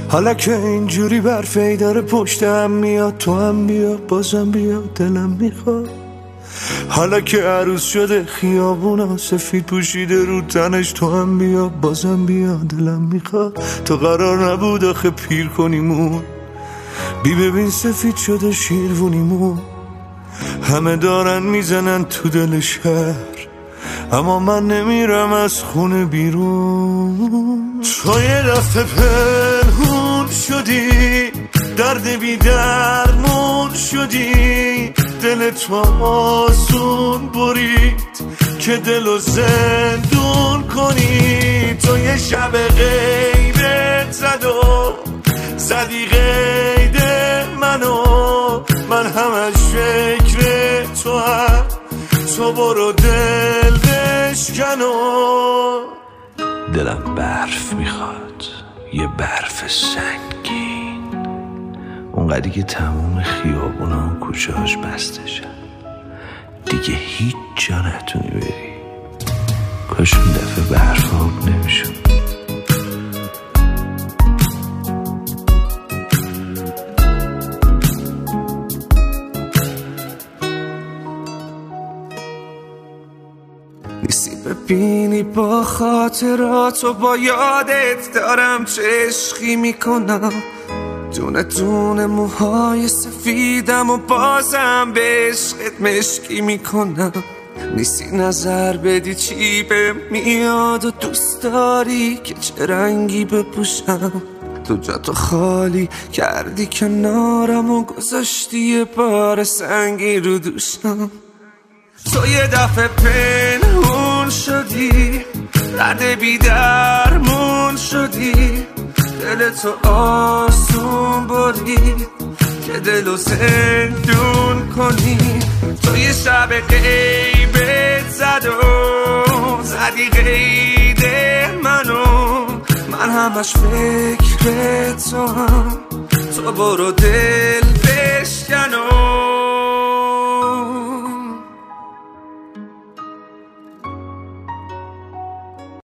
حالا که اینجوری برفی داره پشتم میاد، تو هم بیا بازم بیا دلم میخواد. حالا که عروس شده خیابونا سفید پوشیده رو تنش، تو هم بیا بازم بیا دلم میخواد. تو قرار نبود آخه پیر کنیمون، بی ببین سفید شده شیروونیمون. همه دارن میزنن تو دل شهر، اما من نمیرم از خونه بیرون. تو یه دفعه پنهون شدی، درد بی درمون شدی، دل تو آسون برید که دلو زندون کنی. تو یه شب غیبت زدی قید منو، من همش فکر تو هم، تو برو دل بشکنو. دلم برف میخواد، یه برف سنگین، اونقدری که تموم خیابونا و کوچه‌هاش بسته شد، دیگه هیچ جا نتونی بری. کاش اون دفعه برف آب نمیشد. نیستی ببینی با خاطرات و با یادت دارم چه عشقی میکنم، دونه دونه موهای سفیدم و بازم به عشقت مشکی میکنم. نیستی نظر بدی چی به میاد و دوست داری که چه رنگی بپوشم. تو جاتو خالی کردی کنارم و گذاشتی یه بار سنگی رو دوشم. تو یه دفعه پنهون شدی، درد بی درمون شدی، دل تو آسون برید که دلو زندون کنی. تو یه شب غیبت زدی قید منو، من همش فکر تو هم، تو برو دل